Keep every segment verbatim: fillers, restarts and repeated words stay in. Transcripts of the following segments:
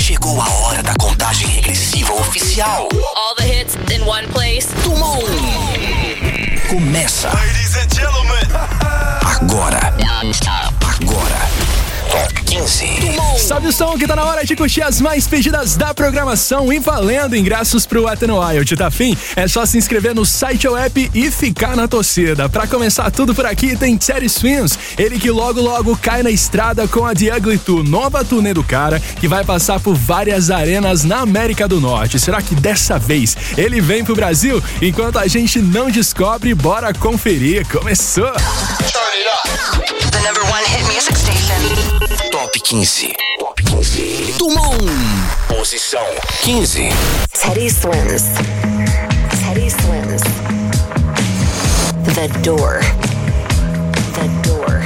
Chegou a hora da contagem regressiva oficial. All the hits in one place. Tumon. Começa. Ladies and gentlemen. Agora. Agora. Top quinze. Sobe o som que tá na hora de curtir as mais pedidas da programação e valendo ingressos pro Wet n Wild, tá fim? É só se inscrever no site ou app e ficar na torcida. Pra começar tudo por aqui tem Teddy Swims, ele que logo logo cai na estrada com a The Ugly Two, nova turnê do cara, que vai passar por várias arenas na América do Norte. Será que dessa vez ele vem pro Brasil? Enquanto a gente não descobre, bora conferir. Começou! The number one hit music station. Top quinze. Top quinze. Tumon. Posição quinze. Teddy Swims. Teddy Swims. The Door. The Door.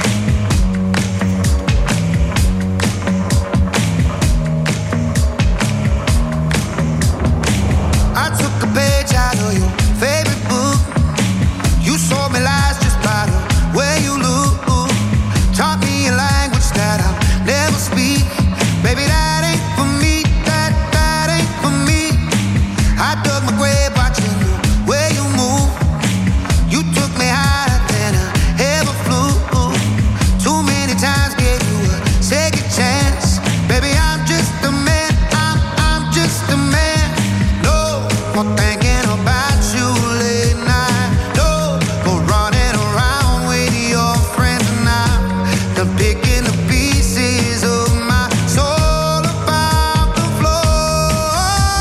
I took a page out of your favorite book. You saw me lies just by the way you look. Taught me a language that I'll never speak. Baby, that ain't for me, that, that ain't for me. I dug my grave watching the way you move. You took me higher than I ever flew. Too many times gave you a second chance. Baby, I'm just a man, I'm, I'm just a man. No more thinking about you late night. No more running around with your friends and I'm picking the pieces of my soul about the floor.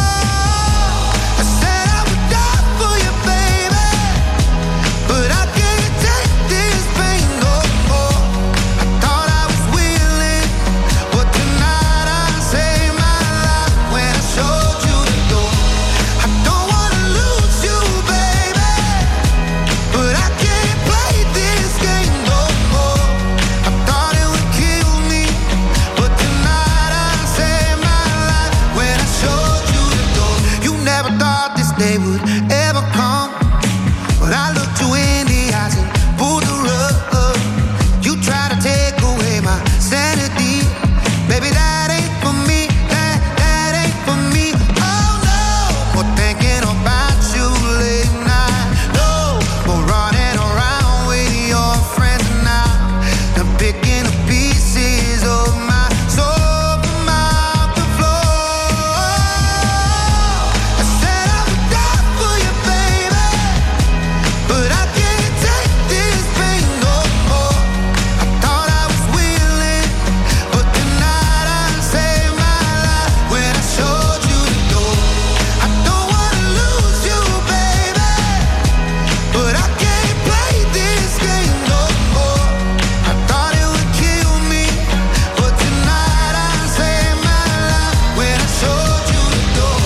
I said I would die for you, baby, but I can't take this pain no more. I thought I was willing, but tonight I saved my life when I showed you the door. I don't wanna lose you, baby, but I can't play this game no more. I thought it would kill me, but tonight I saved my life when I showed you the door. You never thought this day would ever come, but I looked you in the eyes and pulled the rug. You tried to take away my sanity. Baby, that ain't for me, that, that ain't for me. Oh no, more thinking about you late night. No, more running around with your friends and I'm picking the pieces of my soul from out the floor. I said I would die for you, baby, but I can't take this pain no more. I thought I was willing, but tonight I saved my life when I showed you the door. I don't wanna lose you, baby, but I can't play this game no more. I thought it would kill me, but tonight I saved my life when I showed you the door.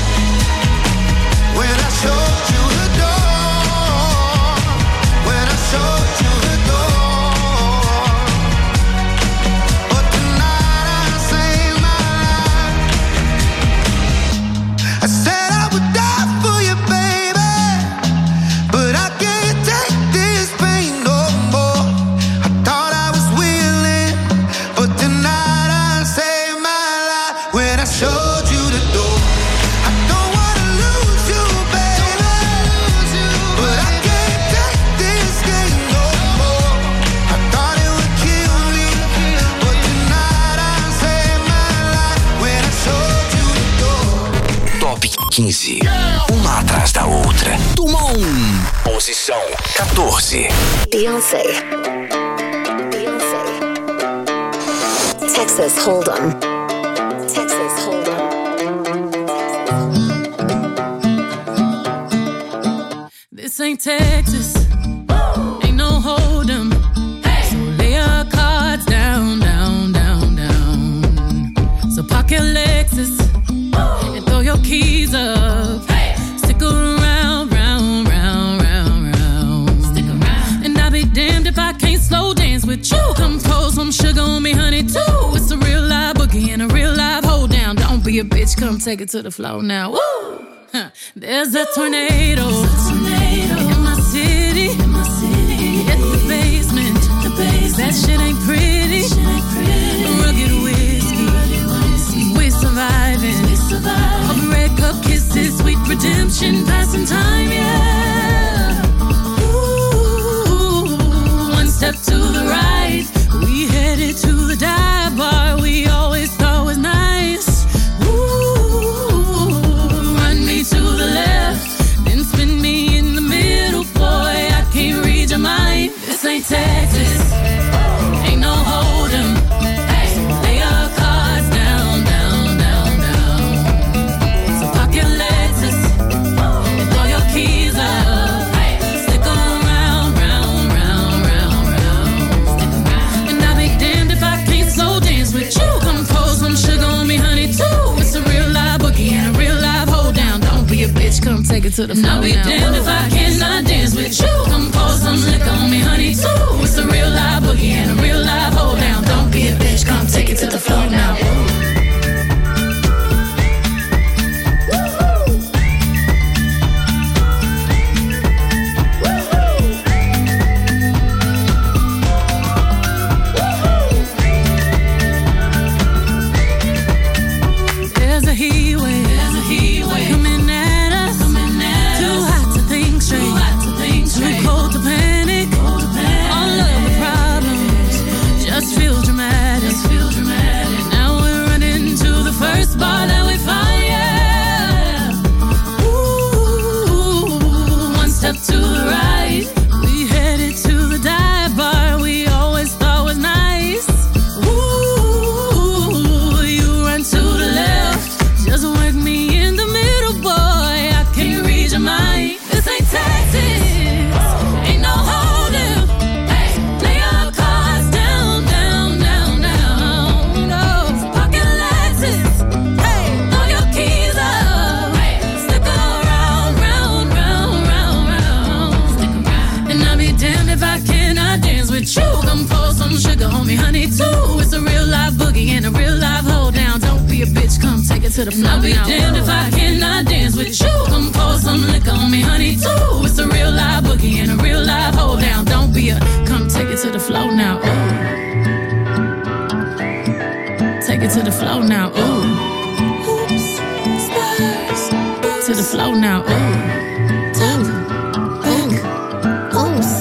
When I showed you the door. When I showed you the door. But tonight I saved my life. I said I would die for you, baby, but I can't take this pain no more. I thought I was willing, but tonight I saved my life when I showed you the door. I don't wanna lose you, baby, but I can't take this game no more. I thought it would kill me, but tonight I saved my life when I showed you the door. Top quinze. Uma atrás da outra. Tumon. Posição quatorze. Beyonce. Beyonce. Texas Hold'em. Texas Hold'em. This ain't Texas, ain't no hold'em. So lay your cards down, down, down, down. So park your Lexus and throw your keys up. Stick around, round, round, round, round. Stick around. And I'll be damned if I can't slow dance with you. Come pour some sugar on me, honey, too. It's a real live boogie and a real live hold down. Don't be a bitch, come take it to the floor now. Woo! Huh. There's a tornado. There's a tornado in my city. In my city. In the basement. The basement. That shit ain't pretty. Shit ain't pretty. Rugged whiskey. Rugged whiskey. We survive. vacation, passing time, yeah. Ooh, one step to the right, we headed to the dive bar we always thought was nice. Ooh, run me to the left, then spin me in the middle, boy, I can't read your mind. This ain't Texas, ain't no hold'em. Hey, lay your cards down, down, down, down. So park your Lexus and throw your keys up. Hey, stick around, round, round, round, round. Stick around. And I'll be damned if I can't slow dance with you. Come pour some sugar on me, honey, too. It's a real live boogie and a real live hold down. Don't be a bitch, come take it to the floor. I'll be damned if I cannot dance with you. Come pour some liquor on me, honey, too. It's a real live boogie and a real live hold down. Don't be a bitch, come take it to the floor now. There's a heat wave, there's a heat wave coming at us, coming at us. Too hot to think straight, too hot to think straight. Too cold to panic, cold to panic. All of the problems just feel dramatic, just feel dramatic. Now we're running to the first bar that we find, yeah. Ooh, one step to the right, we headed to the dive bar we always thought was nice. Ooh, you run to the left, just work me in the middle, boy, I can't read your mind. This ain't Texas, ain't no hold'em. Hey, lay your cards down, down, down, down. No, pocket Lexus. Hey, throw your keys up. Hey, stick around, round, round, round, round. Stick around. And I'll be damned if I cannot dance with you. Come pour some sugar on me, honey, too. It's a real live boogie and a real live hold down. Don't be a bitch, come take it to the floor. I'll be damned if I cannot dance with you. Come pour some liquor on me, honey, too. It's a real live boogie and a real live hold down. Don't be a, come take it to the floor now. Ooh. Take it to the floor now. Ooh. Hoops, stars, to the floor now. Ooh. Top, back, oops.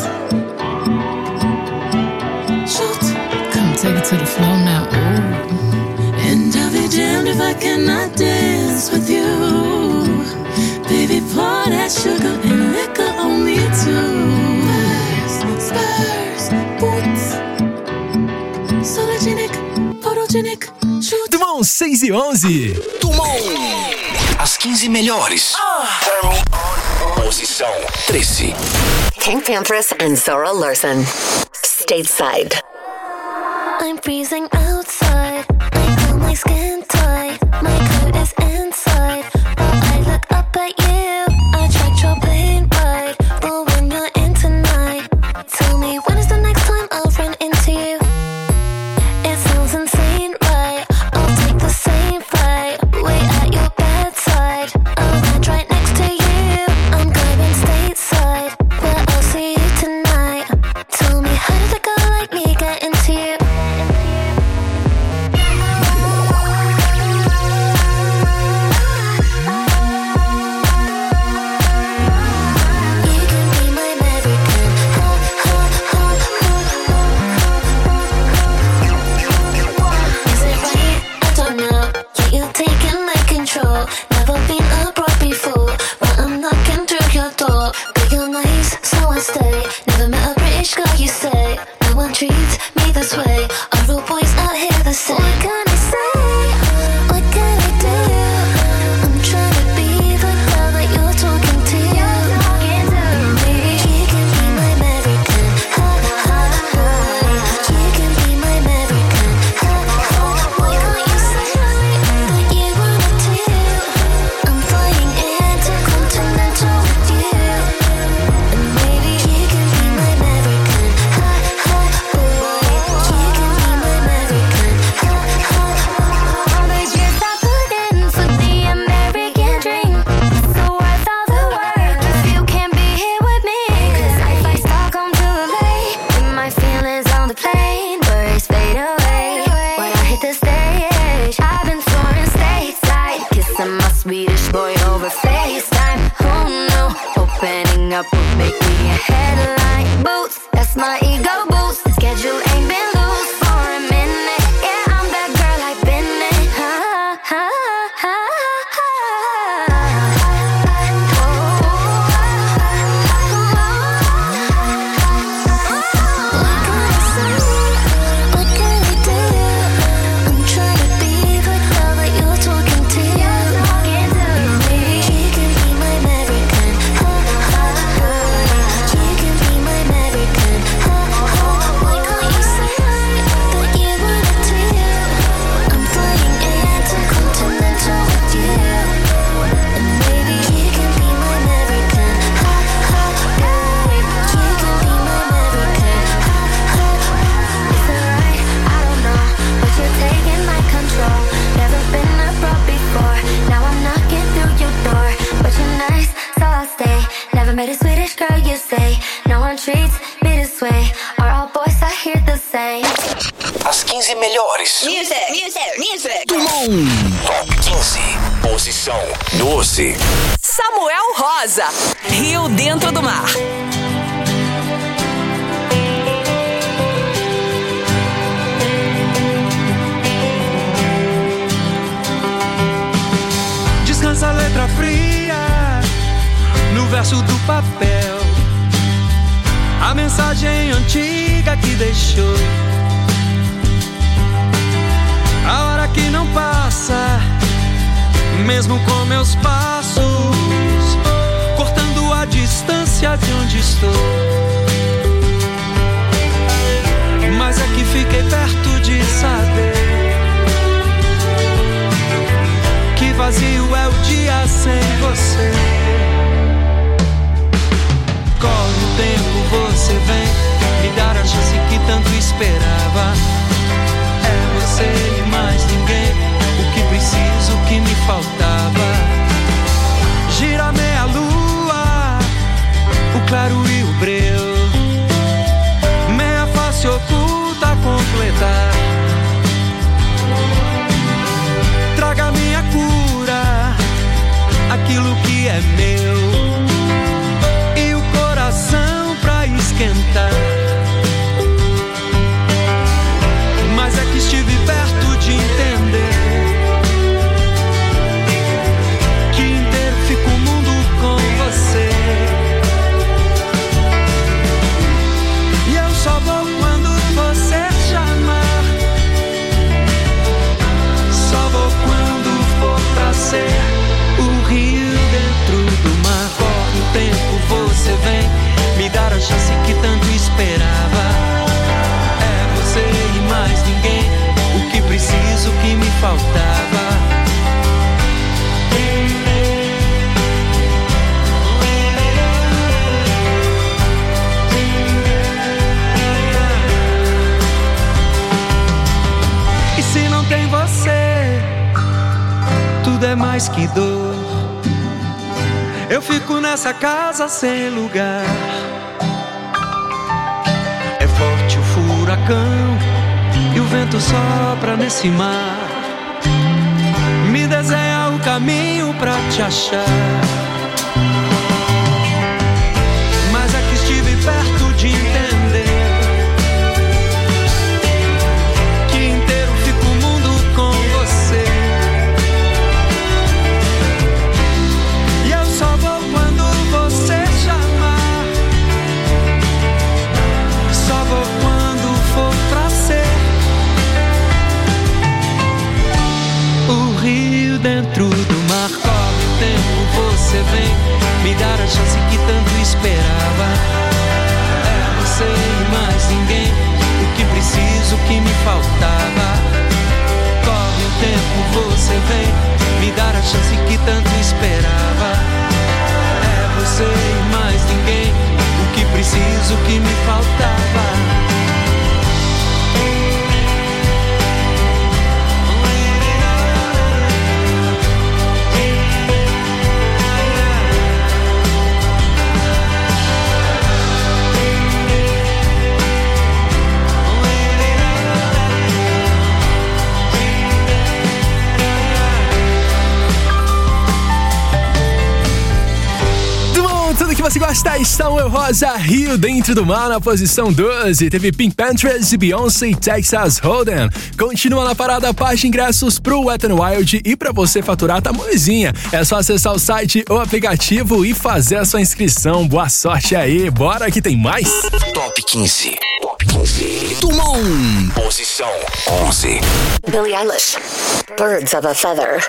Shoot, come take it to the floor now. Ooh. And I'll be damned if I cannot dance with you. Baby, pour that sugar and liquor on me too. Spurs, spurs, boots. Sologenic, photogenic, shoot. Dumont, seis e onze. Dumont. As quinze melhores. Turn me on. Posição treze. King Pampers and Zora Larson. Stateside. I'm freezing outside. I feel my skin tight. My coat is inside. While I look up at you, I tracked your plane ride. But when you're in tonight, tell me when is the next time I'll run into you? It sounds insane, right? I'll take the same flight. Wait at your bedside. I'll land right next to you. I'm going stateside. Where I'll see you tonight. Tell me how did a girl like me get into you? Never been abroad before, but I'm knocking through your door. But you're nice, so I stay. Never met a British girl, you say. No one treats me this way. Are all boys out here the same? What can I say? What can I do? I'm trying to be the girl that you're talking to. Maybe she can be my American. Ha ha ha. She can be my American. Ha ha. Why can't you say that you wanna do? I'm flying intercontinental with you. And maybe she can be my American. Ha ha. Boy, she can be my American. Ha ha. All the years I put in for the American dream. So worth all the work if you can't be here with me. 'Cause if I start come too late, then my feelings on the plane birds fade away. When I hit the stage, I've been touring stateside, kissing my Swedish boy over FaceTime. Who Coming up will make me a headline. Boots, that's my ego boost. Schedule ain't been loose for a minute. Yeah, I'm that girl I've been in. Ha, ha, ha, ha. What can I do? I'm trying to be the girl that you're talking to. Maybe you can be my American. Ha, ha, ha. You can be my American. Ha, ha. Why can't you say that you want it to you? I'm flying intercontinental with you. And maybe you can be my American. Ha, ha, babe. You can be my American. Ha, ha. Is it right? I don't know, but you're taking my control. Never been abroad before. Now I'm knocking through your door. But you're nice, so I'll stay. Never met a Swedish girl, you say. No one treats me this way. Are all boys I hear the same? As quinze melhores Music, music, music. do mundo. Top quinze. Posição doze. Samuel Rosa, Rio Dentro do Mar. Descansa a letra fria no verso do papel. A mensagem antiga que deixou. A hora que não passa, mesmo com meus passos, cortando a distância de onde estou. Mas é que fiquei perto de saber que vazio é o dia sem você. Corre o tempo, você vem me dar a chance que tanto esperava. É você e mais ninguém, o que preciso, o que me faltava. Gira meia lua, o claro e o breu, meia face oculta a completar. Traga minha cura, aquilo que é meu, e o coração pra esquentar. Mas é que estive perto de entender que inteiro fica o mundo com você. E eu só vou quando você chamar. Só vou quando for pra ser o rio dentro do mar. Corre o tempo, você vem me dar a chance que tanto esperava. É você e mais ninguém, o que preciso, o que me faltava. E se não tem você, tudo é mais que dor. Eu fico nessa casa sem lugar. É forte o furacão e o vento sopra nesse mar. Me desenha o caminho pra te achar. Mas aqui estive perto de entender que inteiro fica o mundo com você. E eu só vou quando você chamar. Só vou quando for pra ser o rio dentro do mar. Corre o tempo, você vem me dar a chance que tanto esperava. É você e mais ninguém, o que preciso, o que me faltava. Corre o tempo, você vem me dar a chance que tanto esperava. É você e mais ninguém, o que preciso, o que me faltava. você gosta, estão Eu Rosa, Rio Dentro do Mar na posição doze. Teve Pink Panthers e Beyoncé, Texas Hold'em. Continua na parada, parte ingressos pro Wet n Wild e pra você faturar tá molezinha. É só acessar o site ou aplicativo e fazer a sua inscrição. Boa sorte aí, bora que tem mais. Top quinze. Top quinze. Tumon. Posição onze. Billie Eilish, Birds of a Feather.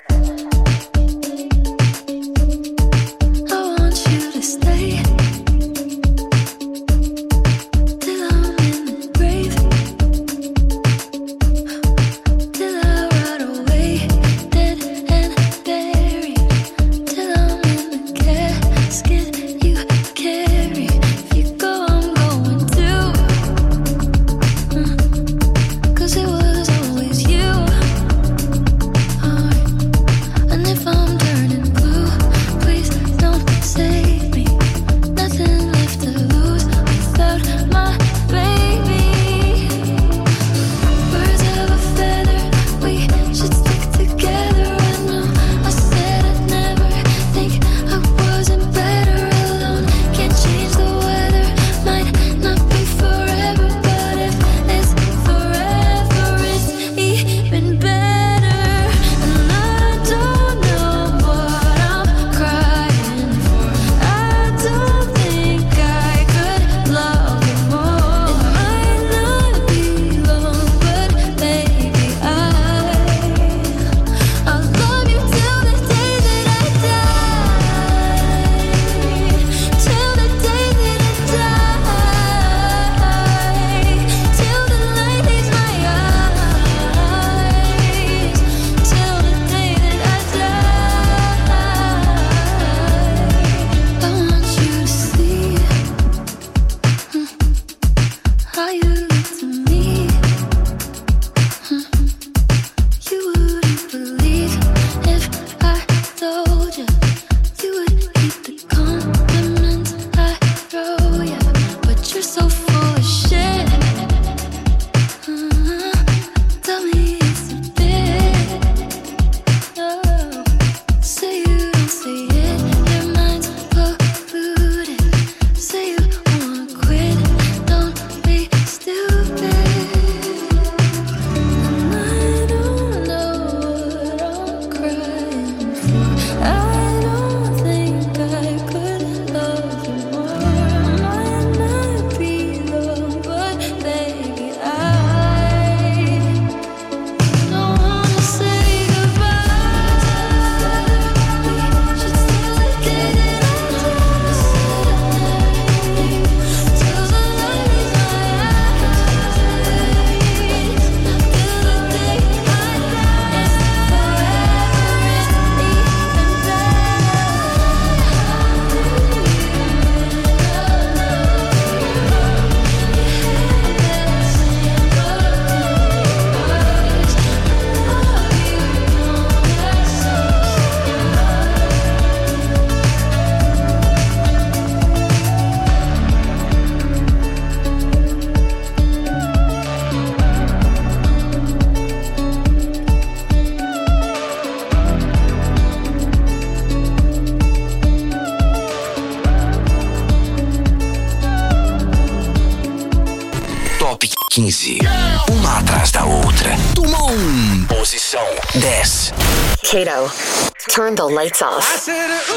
quinze. Uma atrás da outra. Tumon. Posição dez. Kato, Turn the Lights Off. I said, ooh,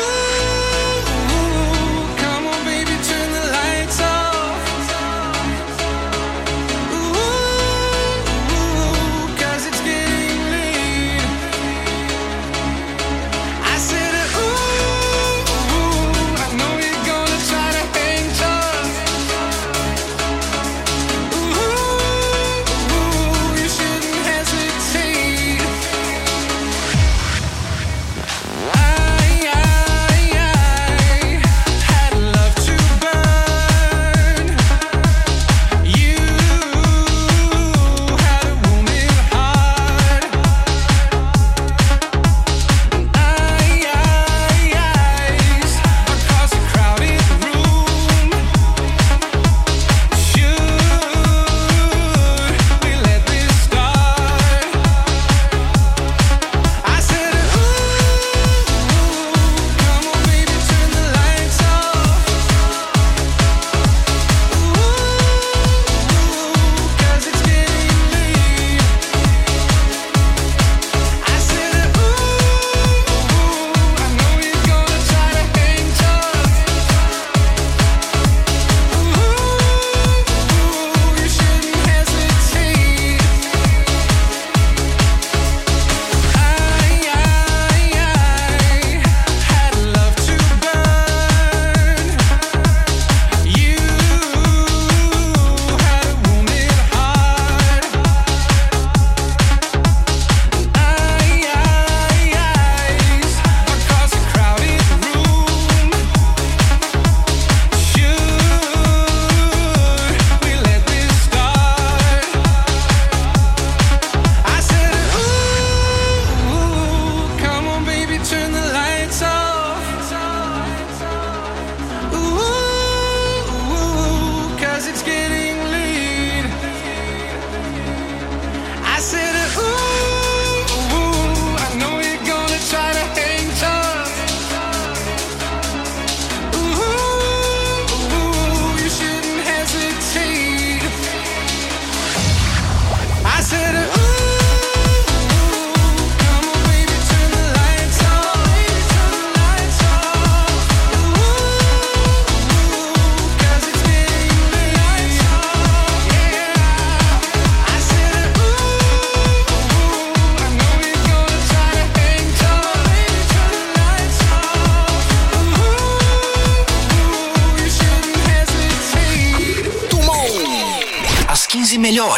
ooh, come on, baby, turn the lights off. Ooh, ooh, 'cause it's getting late. I said, ooh, ooh, I know you're gonna try to hang tough. Ooh, ooh, you shouldn't hesitate. I, I, I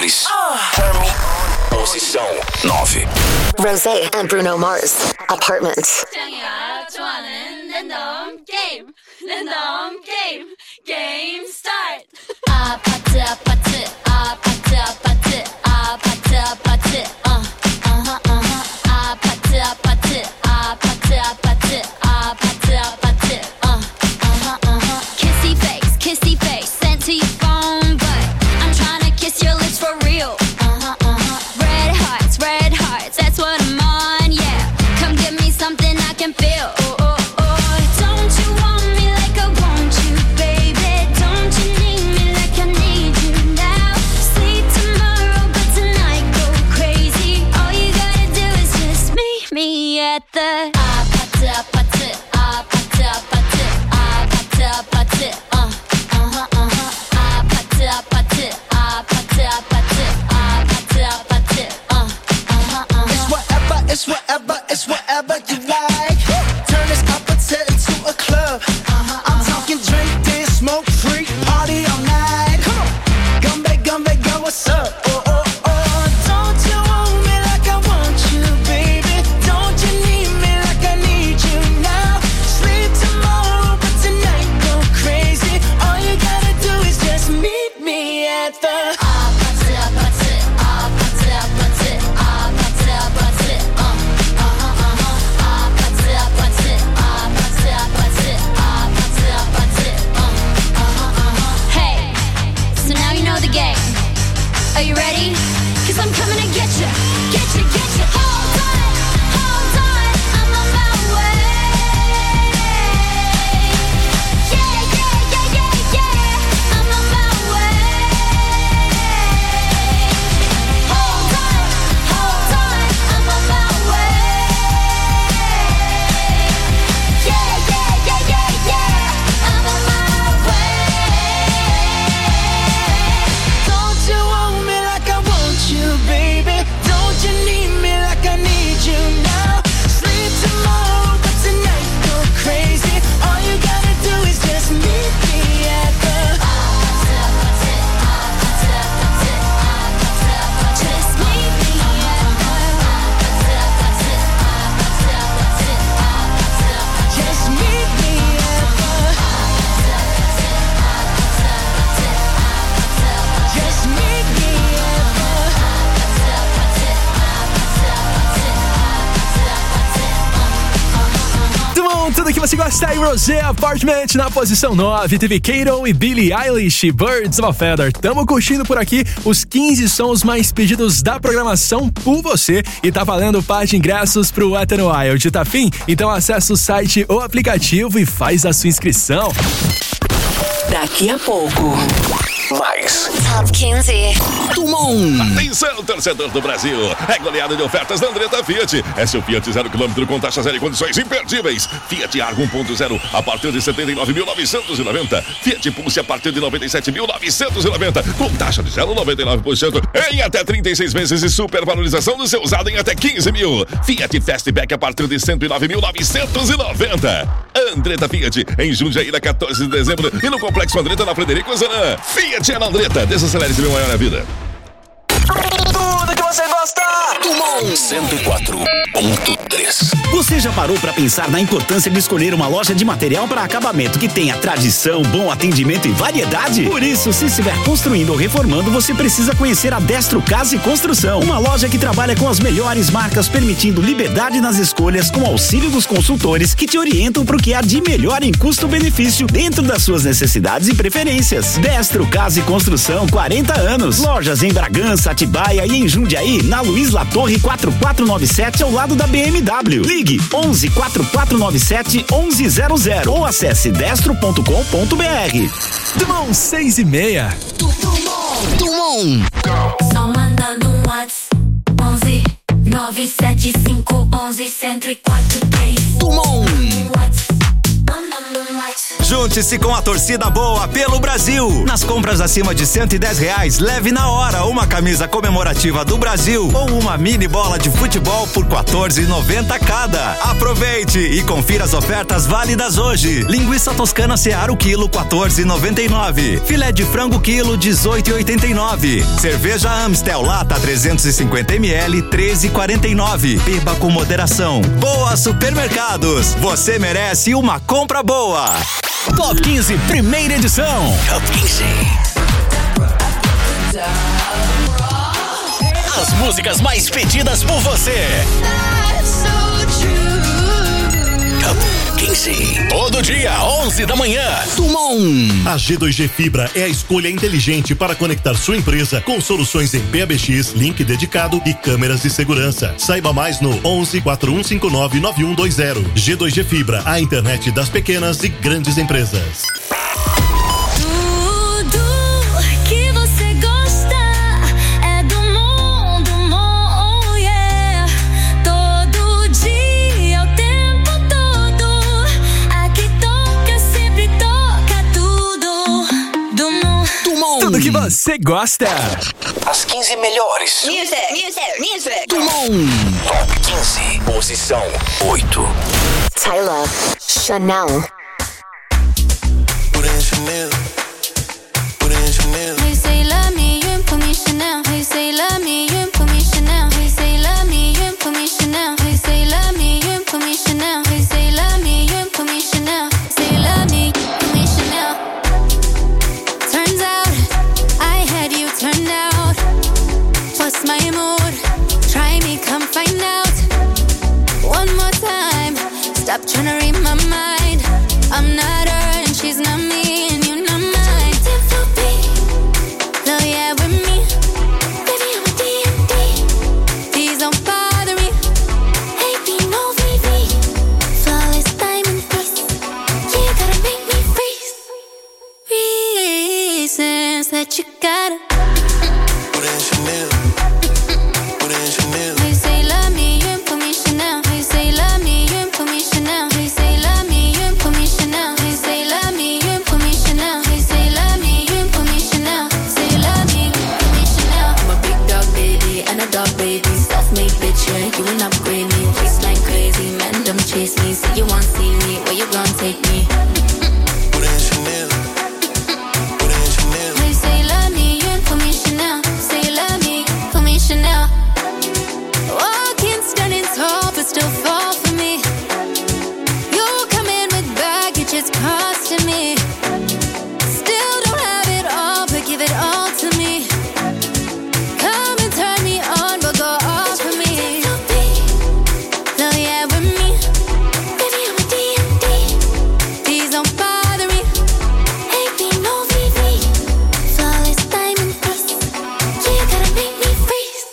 melhores. Turn me on. Posição nove. Rosé and Bruno Mars, Apartment. 짱이야 좋아하는 랜덤 게임 랜덤 게임 게임 스타트. 아파트 아파트 아파트 아파트 아파트 아파트 어 어허 어허 아파트 아파트 아파트 아파트 아파트 아파트 어 어허 어허 kissy face kissy face sent to your phone but I'm trying to kiss your lips for real. Uh-huh uh-huh red hearts red hearts that's what I'm on yeah come give me something I can feel. Oh oh oh don't you want me like I want you baby don't you need me like I need you now sleep tomorrow but tonight go crazy all you gotta do is just meet me at the 아파트 아파트 아파트 아파트 아파트 아파트 어 어허 어허 아파트 아파트 아파트 아파트 아파트 아파트 어 어허 어허 It's whatever, it's whatever, it's whatever you like. Turn this appetite into a club. I'm talking drink, dance, smoke, freak, party all night. Come on, gumbe, gumbe, girl, what's up? Oh, oh, oh, don't you want me like I want you, baby? Don't you need me like I need you now? Sleep tomorrow, but tonight go crazy. All you gotta do is just meet me at the 아파트 아파트 아파트 아파트 아파트 아파트 어 어허 어허 아파트 아파트 아파트 아파트 아파트 아파트 어 어허 어허 Hey, so now you know the game. Are you ready? Cause I'm coming to get you, get you, get you. Hold on, hold on, I'm on my way. Yeah, yeah, yeah, yeah, yeah, I'm on my way. Hold on, hold on, I'm on my way. Yeah, yeah, yeah, yeah, yeah, I'm on my way. Don't you want me like I want you, baby? Don't you need me like I need you now? Sleep tomorrow, but tonight go crazy. All you gotta do is just meet me at the Just meet me at Just meet me at the Just meet me Muito bom, tudo que você gosta aí, Rosé Apartment na posição nove. Teve Kato e Billie Eilish, Birds of a Feather. Tamo curtindo por aqui os quinze sons mais pedidos da programação por você. E tá valendo par de ingressos pro Ethan Wild. Tá afim? Então acessa o site ou aplicativo e faz a sua inscrição. Daqui a pouco. Mais. Top quinze. Tumon. Atenção, torcedor do Brasil. É goleada de ofertas da Andretta Fiat. É seu Fiat zero quilômetro com taxa zero e condições imperdíveis. Fiat Argo um ponto zero a partir de setenta e nove mil novecentos e noventa. Fiat Pulse a partir de noventa e sete mil novecentos e noventa. Com taxa de zero vírgula noventa e nove por cento em até trinta e seis meses e supervalorização do seu usado em até quinze mil. Fiat Fastback a partir de cento e nove mil novecentos e noventa. Andretta Fiat em Jundiaí, na quatorze de dezembro. E no Complexo Andretta, na Frederico Zanã. Fiat é na Andretta. Desacelere-se, meu maior na vida. Tudo que você gosta. Tumon cento e quatro ponto três. Você já parou para pensar na importância de escolher uma loja de material para acabamento que tenha tradição, bom atendimento e variedade? Por isso, se estiver construindo ou reformando, você precisa conhecer a Destro Casa e Construção, uma loja que trabalha com as melhores marcas, permitindo liberdade nas escolhas com auxílio dos consultores que te orientam para o que há de melhor em custo-benefício dentro das suas necessidades e preferências. Destro Casa e Construção, quarenta anos. Lojas em Bragança, Atibaia e em Jundiaí, na Luiz Latorre quatro quatro nove sete, ao lado da B M W. Ligue onze, quatro quatro nove sete, onze zero zero ou acesse destro ponto com ponto b r. Tumon seis e meia. Tumon. Só manda no Whats onze nove sete cinco onze zero quatro três. Tumon. Whats, manda no Whats. Junte-se com a torcida boa pelo Brasil. Nas compras acima de cento e dez reais, leve na hora uma camisa comemorativa do Brasil ou uma mini bola de futebol por quatorze reais e noventa centavos cada. Aproveite e confira as ofertas válidas hoje. Linguiça toscana Seara o quilo quatorze reais e noventa e nove centavos. Filé de frango quilo dezoito reais e oitenta e nove centavos. Cerveja Amstel lata trezentos e cinquenta mililitros treze reais e quarenta e nove centavos. Beba com moderação. Boa Supermercados. Você merece uma compra boa. Top quinze, primeira edição. Top quinze. As músicas mais pedidas por você. Top quinze. Todo dia, onze da manhã. Tumon. A G dois G Fibra é a escolha inteligente para conectar sua empresa com soluções em P A B X, link dedicado e câmeras de segurança. Saiba mais no onze, quatro um cinco nove, nove um dois zero. G dois G Fibra, a internet das pequenas e grandes empresas. Tudo que você gosta. As quinze melhores. Music, music, music. Tumon. Top quinze. Posição oito. Tyler, Chanel. Put in Chanel. Put in Chanel. Hey, say love me, you ain't put me Chanel. Hey, say love me, you ain't put me Chanel. Hey, say love me, you ain't put me Chanel. Hey, say love me, you ain't put me Chanel. Hey, say love me, you ain't put me Chanel. Say love me, put me Chanel. Turns out I had you turned out. What's my mood? Try me, come find out. One more time. Stop trying to read my mind. I'm not her and she's not me, and you're not mine. Love yeah with me. Baby, I'm a D M D. Please don't bother me. Hey, be no V V. Flawless diamond face. You gotta make me freeze. Reasons that you gotta. Put in Chanel. Put in Chanel. Hey, say love me, you ain't put me Chanel. Hey, say love me, you ain't put me Chanel. Hey, say love me, you ain't put me Chanel. Hey, say love me, you ain't put me Chanel. Hey, say love me, you ain't put me Chanel. Say love me, put me Chanel. I'm a big dog baby and a dog baby. Self-made bitch, yeah, you ain't upgrade me. Waistline crazy, man, don't chase me. Say you want see me, where you gon' take me? Put in Chanel. Put in Chanel. Hey, say love me, you ain't put me Chanel. Say love me, put me Chanel. Walking standing tall, but still fall for me. You come in with baggage, it's costing me. Still don't have it all, but give it all to me. Come and turn me on, but go off for me. Love yeah with me. Baby, I'm a D M D. Please don't bother me. Hey, be no V V. Flawless diamond face. You gotta make me freeze.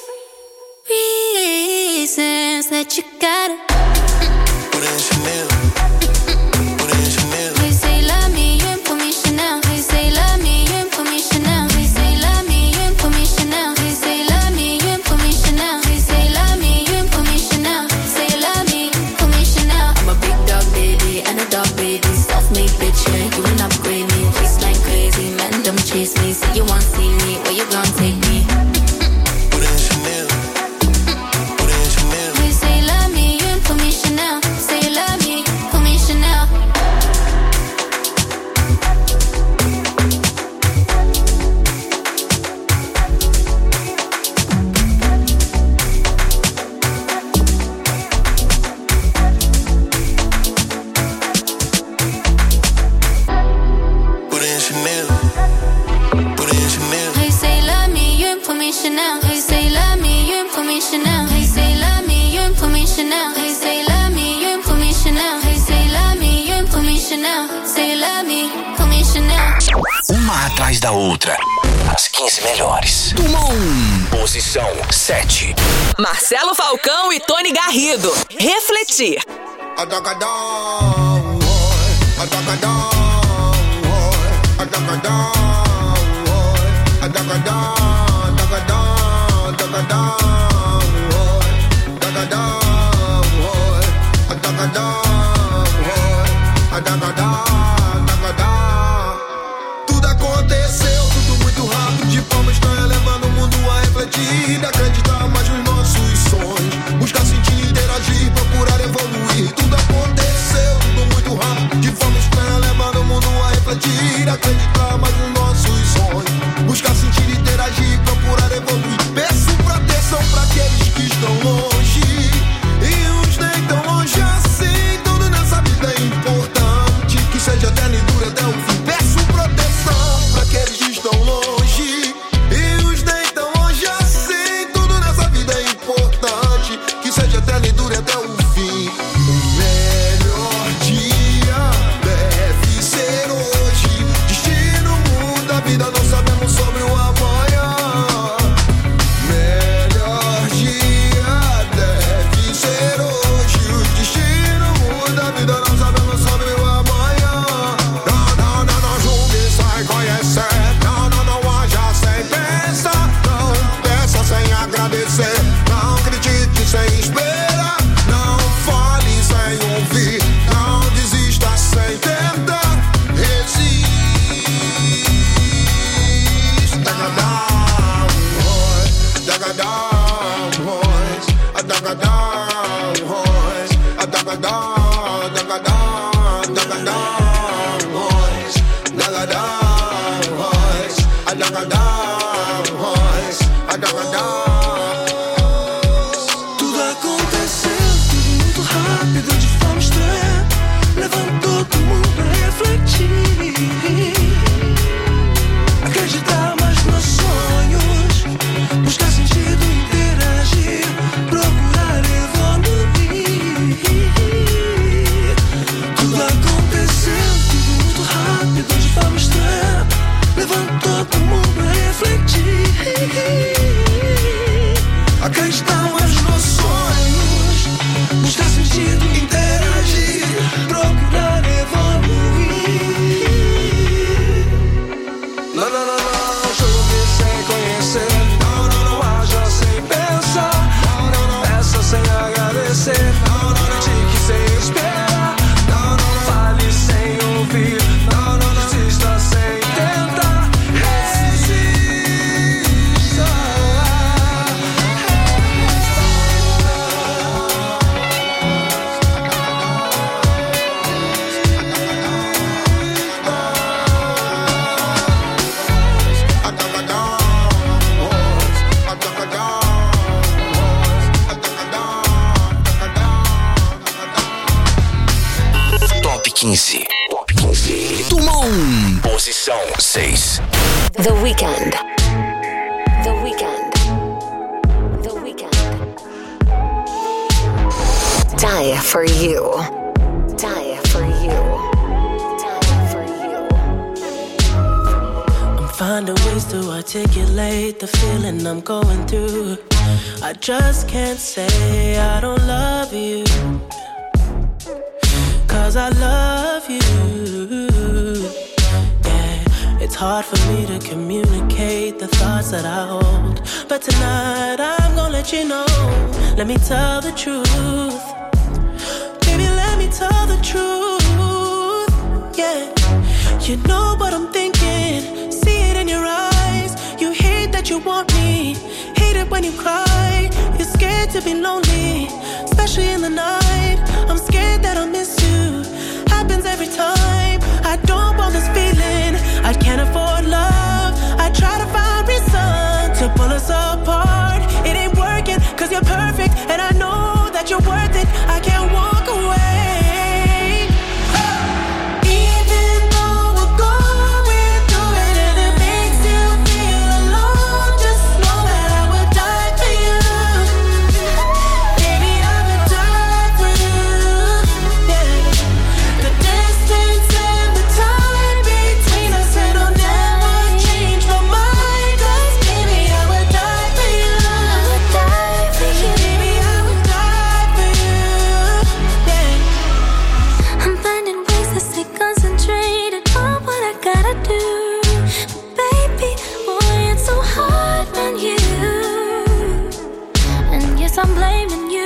Reasons that you gotta. Put in Chanel. Put in Chanel. Hey, say love me, you ain't put me Chanel. Hey, say love me, you ain't put me Chanel. Hey, say love me, you ain't put me Chanel. Hey, say love me, you ain't put me Chanel. Hey, say love me, you ain't put me Chanel. Say love me, put me Chanel. I'm a big dog baby and a dog baby. Self-made bitch, yeah, you ain't upgrade me. Waistline crazy, man, don't chase me. Say you want see me, where you gon' take me? Put in Chanel. Put in Chanel. Hey, say love me, you ain't put me Chanel. Say love me, put me Chanel. Put in Chanel. Put in Chanel. Hey, say love me, you ain't put me Chanel. Hey, say love me, you ain't put me Chanel. Hey, say love me, you ain't put me Chanel. Hey, say love me, you ain't put me Chanel. Hey, say love me, you ain't put me Chanel. Say love me, put me Chanel. Uma atrás da outra. As quinze melhores. Tumon. Posição sete. Marcelo Falcão e Tony Garrido. Refletir. Atagadão, atagadão, atagadão, atagadão, atagadão, atagadão, atagadão, atagadão, atagadão, Dagadon, dagadon, dagadon, boys. Dagadon, boys. A dagadon, boys. A dagadon. Tudo aconteceu, tudo muito rápido, de forma estranha. Levantou todo mundo a refletir. Acreditar mais nos sonhos. Buscar sentido, interagir. Procurar evoluir. Tudo aconteceu, tudo muito rápido, de forma estranha. Levantou todo mundo a refletir. Acreditar mais nos sonhos. Buscar sentido, interagir. Procurar evoluir. Não, não, não, não. Julgue sem conhecer. Não, não, não. Haja sem pensar. Não, não, não. Peça sem agradecer. Não, não, não. Tique sem esperar. Não, não, não. Fale sem ouvir. Não, não, não. Desista sem tentar. Resista. Top quinze. Top quinze. Tumon. Posição seis. The Weeknd. The Weeknd. The Weeknd. Die for you. Die for you. Die for you. I'm finding ways to articulate the feeling I'm going through. I just can't say I don't love you, 'cause I love you. Yeah, it's hard for me to communicate the thoughts that I hold, but tonight I'm gonna let you know. Let me tell the truth. Baby, let me tell the truth. Yeah, you know what I'm thinking. See it in your eyes. You hate that you want me. Hate it when you cry. You're scared to be lonely, especially in the night. I'm scared that I'll miss you. Happens every time. I don't want this feeling. I can't afford love. I try to find reason to pull us apart. It ain't working, 'cause you're perfect, and I know that you're worth it. I can't walk away. Even though we're going through it and it makes you feel alone, just know that I would die for you. Baby, I would die for you. Yeah. The distance and the time between us, it'll never change my mind. 'Cause baby, I would die for you. I would die for you. Baby, I would die for you. Yeah. I'm finding ways to stay concentrated on what I gotta do. Baby, boy, it's so hard on you. And yes, I'm blaming you.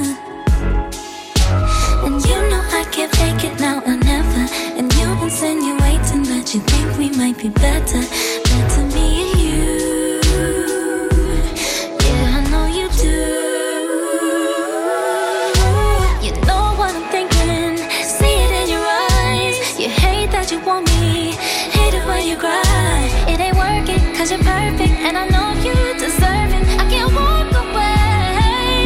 And you know I can't fake it now or never. And you insinuating that you think we might be better. Better me and you. Yeah, I know you do. You know what I'm thinking. See it in your eyes. You hate that you want me. Hate it when you cry. It ain't working, 'cause you're perfect, and I know you deserve it. I can't walk away.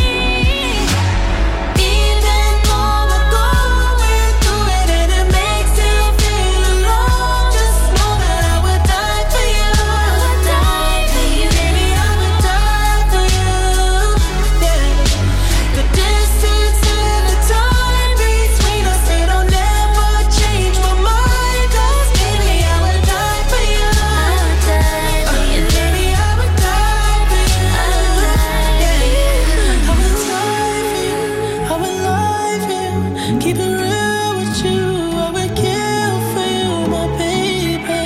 Even though we're going through it and it makes you feel alone, just know that I would die for you. I would die for you. Baby, I would die for you. Yeah. The distance and the time between us, it'll never change my mind. 'Cause baby, I would die for you. I would die for you. Baby, I would die for you. I would die for you. I would die for you. I would lie for you. Keep it real with you. I would kill for you, my baby.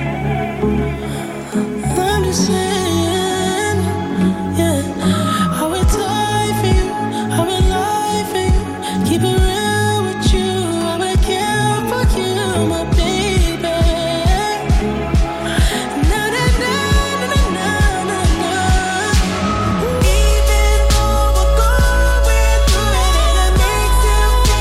I'm just saying, yeah. I would die for you. I would lie for you. Keep it real with you. I would kill for you, my baby. Na na na na na na na. Even though we're going through it and it makes you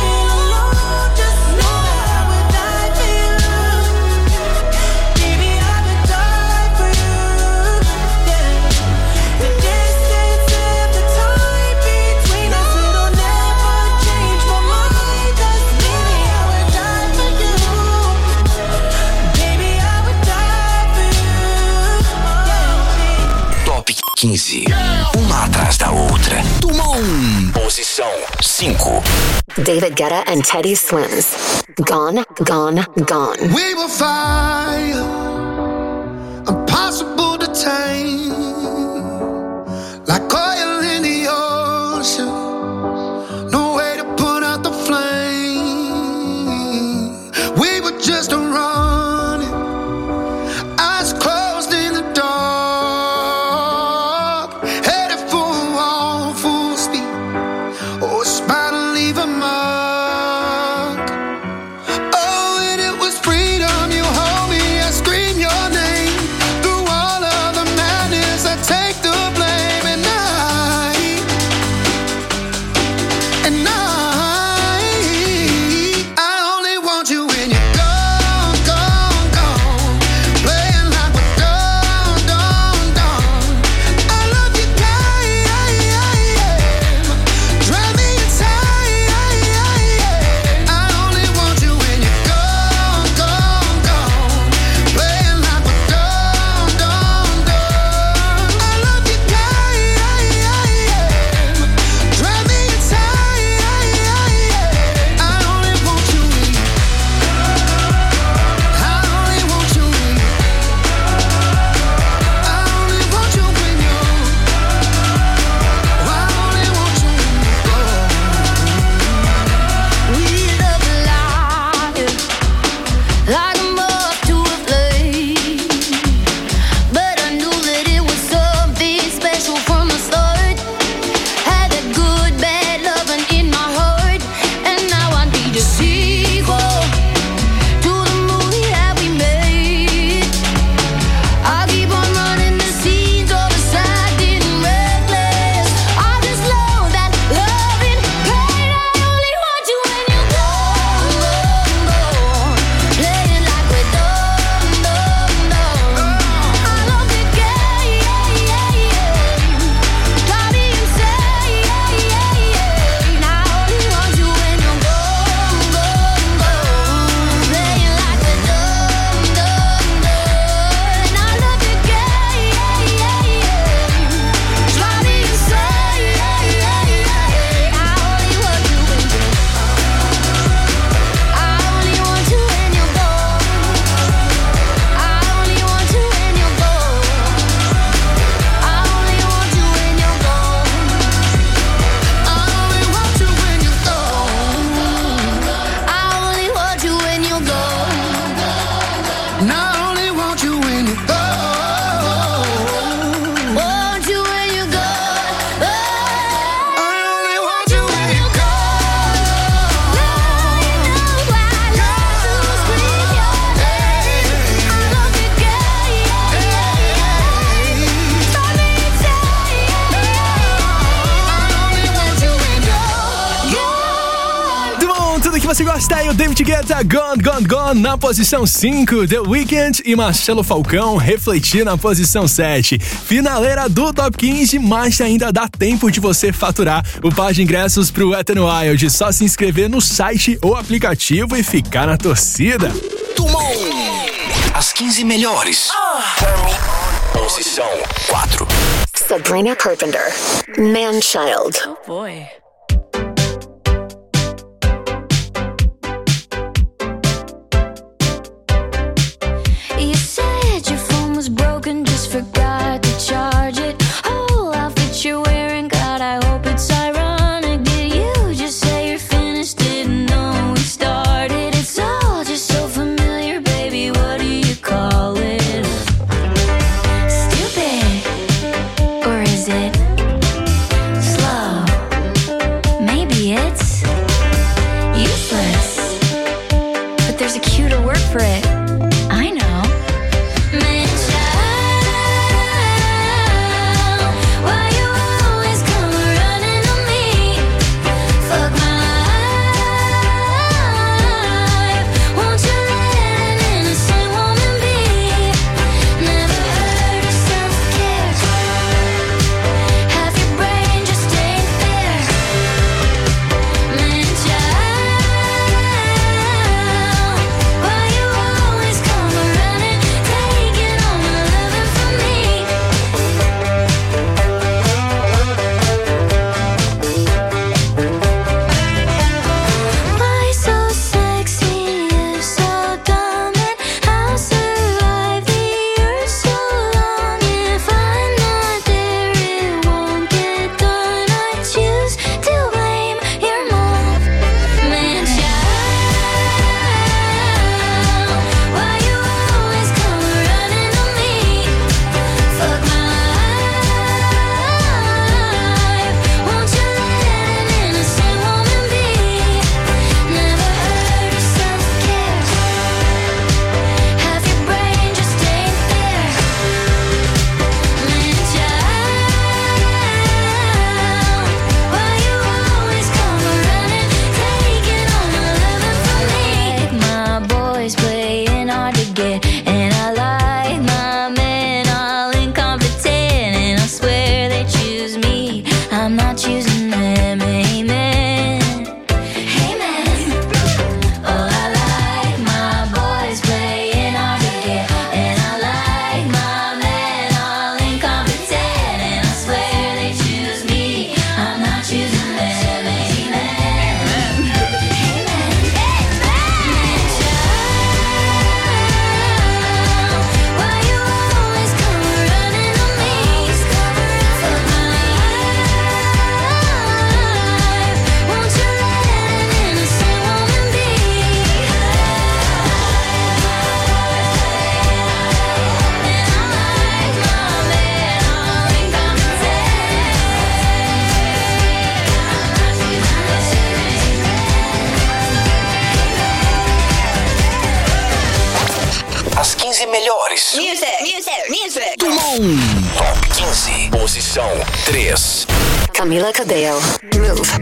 quinze. Uma atrás da outra. Tumon. Posição cinco. David Guetta and Teddy Swims. Gone, gone, gone. We will fire, impossible to tame, like oil in the ocean. No way to put out the flame. We were just running, eyes closed in the dark, headed for a wall, full speed. Oh, it's about to leave a mark. Oh, and it was freedom. You hold me, I scream your name. Through all of the madness, I take the blame. And I, and I, I only want you when you're gone, gone, gone. Playing like we're done, done, done. I love you, guy, drive me insane. I only want you when you're gone, gone, gone. Playing like we're done, done, done. I love you, guy, drive me insane. I only want you when you, I only want you when you, I only want you when you, I only want you when you go. We love life like a moth to a flame, but I knew that it was something special from the start. Had that good, bad loving in my heart, and now I need a sequel to the movie that we made. I keep on running the scenes of us acting reckless. I just know that loving pain. I only want you when you're gone, gone, gone. Playing like we're done, done, done. I love the game, drive me insane. I only want you when you're gone, gone, gone. Playing like we're done, done, done. I love the game, drive me insane. I only want you when you're, I only want you when you're gone. I only want you when you're gone. I only want you when you're gone. I only want you when you're gone. I only want you when you're gone. And I only want you when you're gone. Want you when you're gone. I only want you when you're gone. Now you know I love to scream your name. I love the game, drive me insane. I only want you when you're Bom, tudo que você gosta aí, o David Guetta, Gone, Gone, Gone, na posição cinco, The Weeknd e Marcelo Falcão, Refletir, na posição sete. Finaleira do Top quinze, mas ainda dá tempo de você faturar o par de ingressos pro Ethan Wild. Só se inscrever no site ou aplicativo e ficar na torcida. Tumon. As quinze melhores. Posição quatro. Sabrina Carpenter. Man-Child. Oh boy. You said your phone was broken, just forgot to charge it. Oh, outfit you're wearing, God, I hope it's ironic. Did you just say you're finished? Didn't know we started. It's all just so familiar, baby. What do you call it? Stupid, or is it slow? Maybe it's useless, but there's a cuter word for it. I know. Man-child, why you always come running to me? Fuck my life. Won't you let an innocent woman be? Never heard of self-care. Half your brain just ain't there. Man-child, why you always get. And I like my men all incompetent, and I swear they choose me, I'm not choosing them. Amen. Amen. Oh, I like my boys playing hard to get, and I like my men all incompetent, and I swear they choose me, I'm not choosing them. As quinze melhores. Music, music, music. Do mundo. Top quinze. Posição três. Camila Cabello. Move.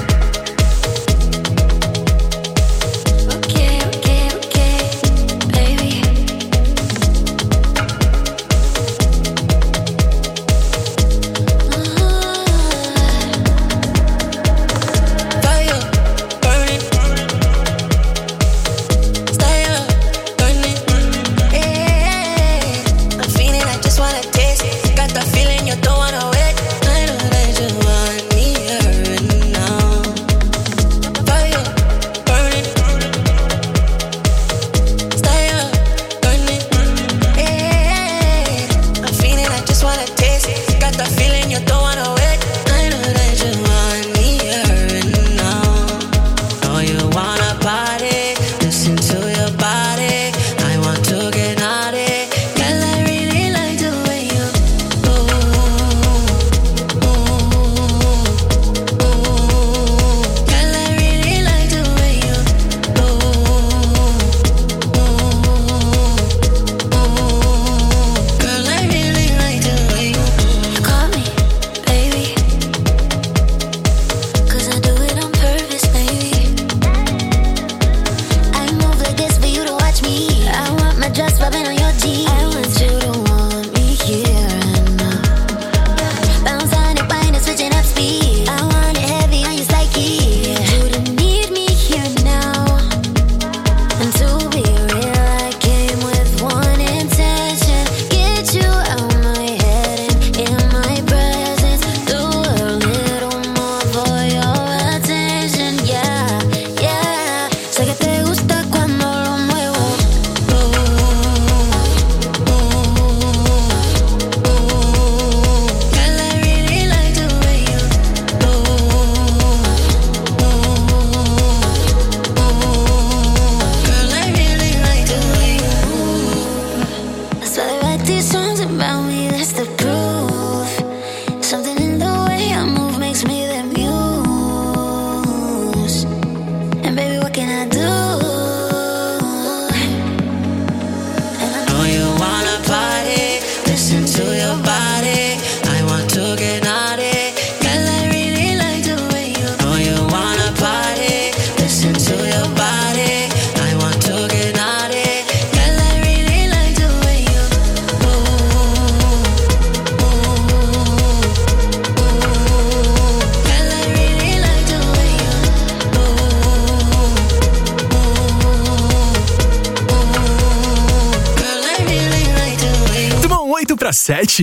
Sete.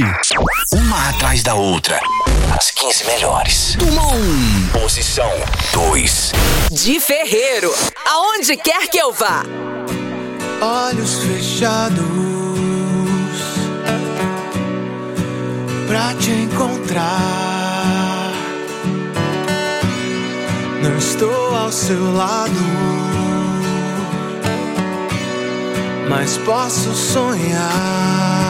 Uma atrás da outra. As quinze melhores. Do mundo. Posição dois. De Ferreiro. Aonde quer que eu vá. Olhos fechados pra te encontrar. Não estou ao seu lado, mas posso sonhar.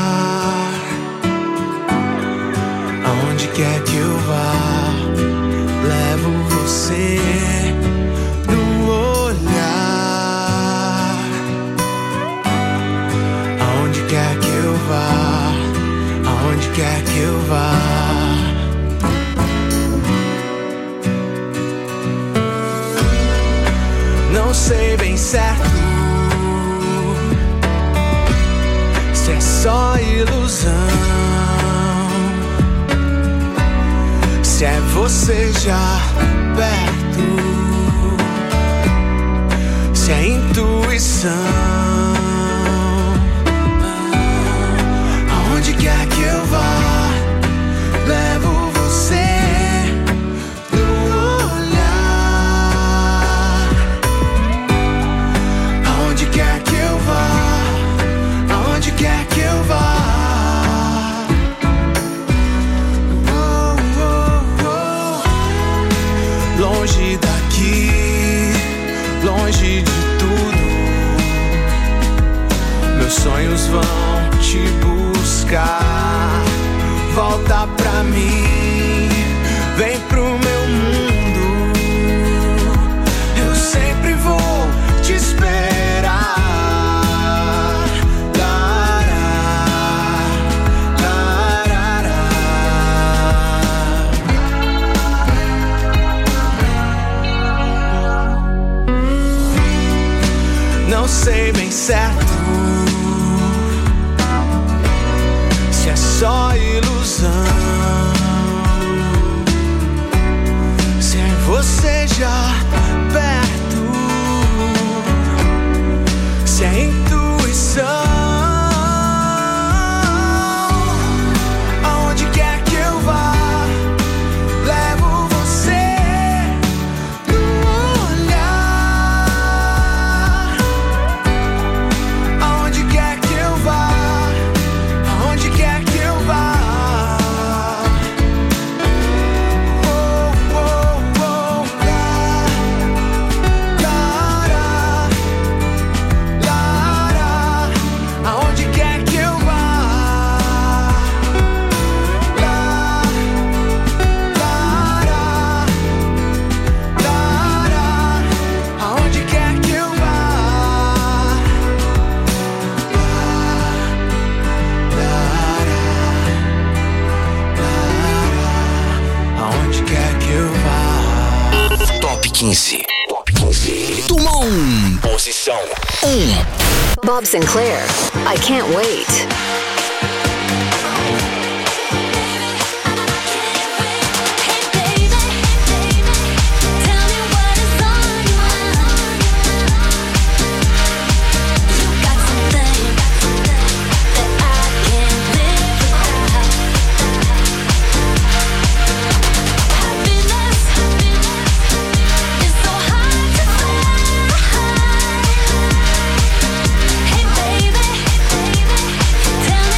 Aonde quer que eu vá, levo você no olhar. Aonde quer que eu vá, aonde quer que eu vá. Não sei bem certo só ilusão, se é você já perto, se é intuição, aonde quer que eu vá, levo você no olhar, aonde quer que eu vá, aonde quer que eu vá. Oh, oh, oh. Longe daqui, longe de tudo, meus sonhos vão te buscar. Volta pra mim, vem pro meu mundo, eu sempre vou te esperar. Não sei bem certo se é só ilusão, se é você já perto, se é intuição, aonde quer que eu vá, levo você no olhar, aonde quer que eu vá, aonde quer que eu vá. Oh, oh, oh, lá, lá, lá, lá, aonde quer que eu vá, lá, lá, lá, aonde quer que eu vá, aonde quer que eu vá. Top quinze. Top quinze. Tumon. Posição um. Bob Sinclair, I Can't Wait. Tell me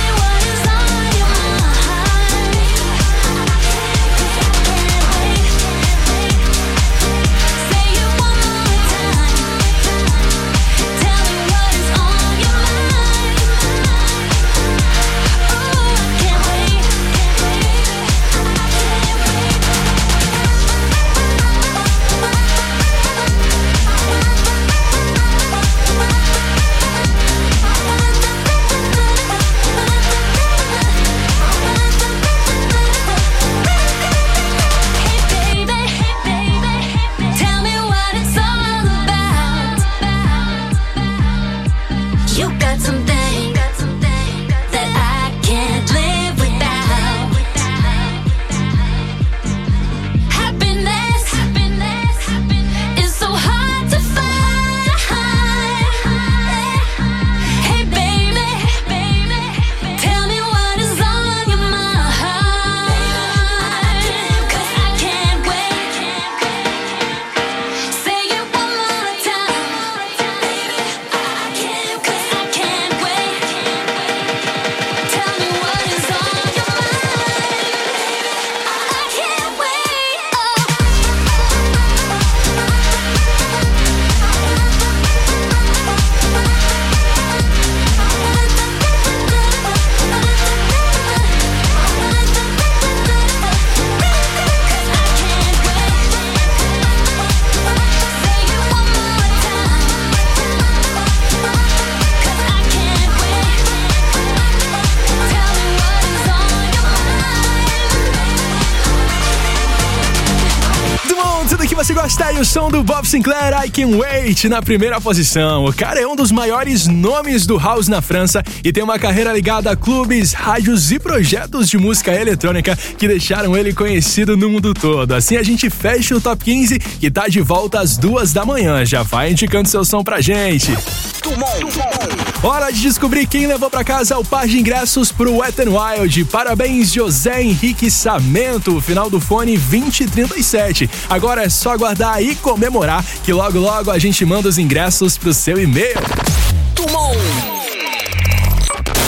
que você gosta aí o som do Bob Sinclair, I Can't Wait, na primeira posição. O cara é um dos maiores nomes do house na França e tem uma carreira ligada a clubes, rádios e projetos de música eletrônica que deixaram ele conhecido no mundo todo. Assim a gente fecha o Top quinze, que tá de volta às duas da manhã. Já vai indicando seu som pra gente. Hora de descobrir quem levou pra casa o par de ingressos pro Wet n Wild. Parabéns, José Henrique Samento, final do fone vinte trinta e sete. Agora é só aguardar e comemorar que logo logo a gente manda os ingressos pro seu e-mail. Tumon.